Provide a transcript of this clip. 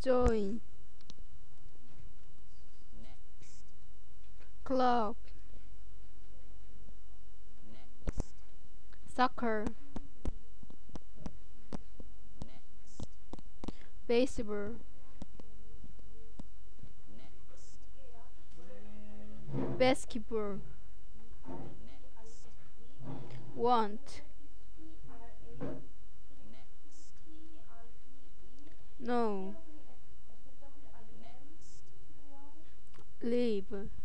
join, club, soccer, baseball, basketball, want, no, live.